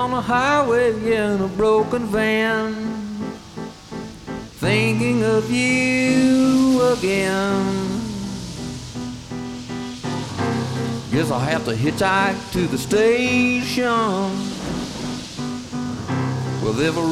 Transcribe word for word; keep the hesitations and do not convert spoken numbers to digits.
on the highway in a broken van, thinking of you again. Guess I'll have to hitchhike to the station. Well, they've